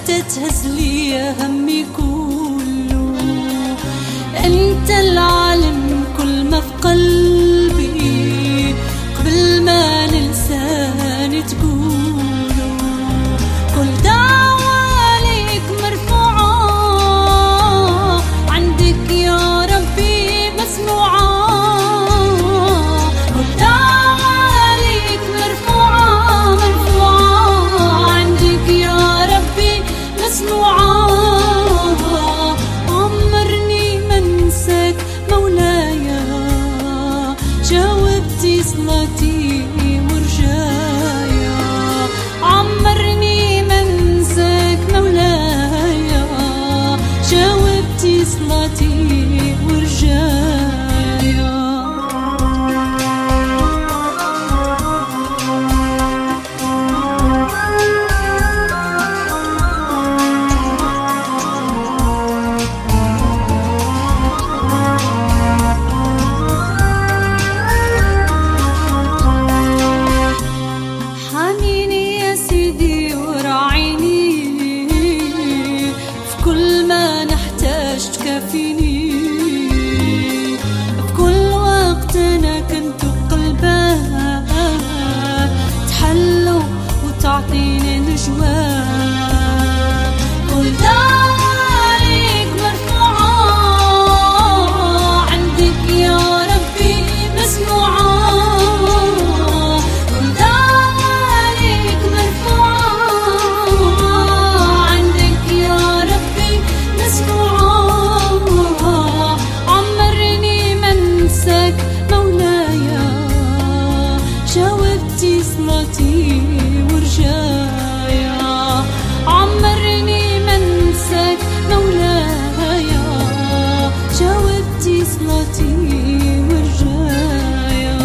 حتى تهز لي همي كله. انت العالم كل ما في قلبي قبل ما لساني تقوله. كل دعوة ليك مرفوعة عندك يا ربي مسموعة. كل دعوة ليك مرفوعة عندك يا ربي مسموعة. عمرني ما انساك مولاي، جاوبتي صلاتي ورجايا. عمرني ما انساك مولاي، جاوبتي صلاتي ورجايا. كل ما نحتاج تكافيني، بكل وقت أنا كنت قلبك تحلو وتعطيني الجواب. كل دعوة ليك مرفوعة عندك يا ربي مسموعة. كل دعوة ليك مرفوعة عندك يا ربي مسموعة. عمرني ما انساك مولاي، جاوبتي صلاتي ورجايا. عمرني ما انساك مولاي، جاوبتي صلاتي ورجايا.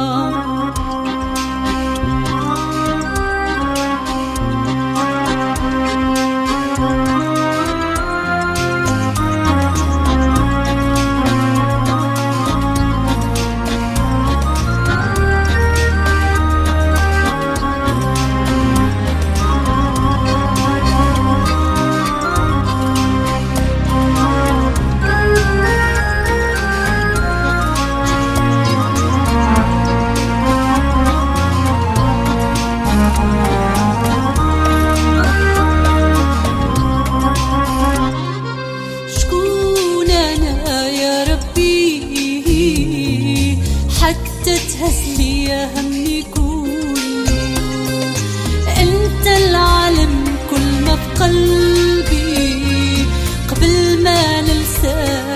حتى تهز لي همي كله. انت العالم كل ما في قلبي قبل ما لساني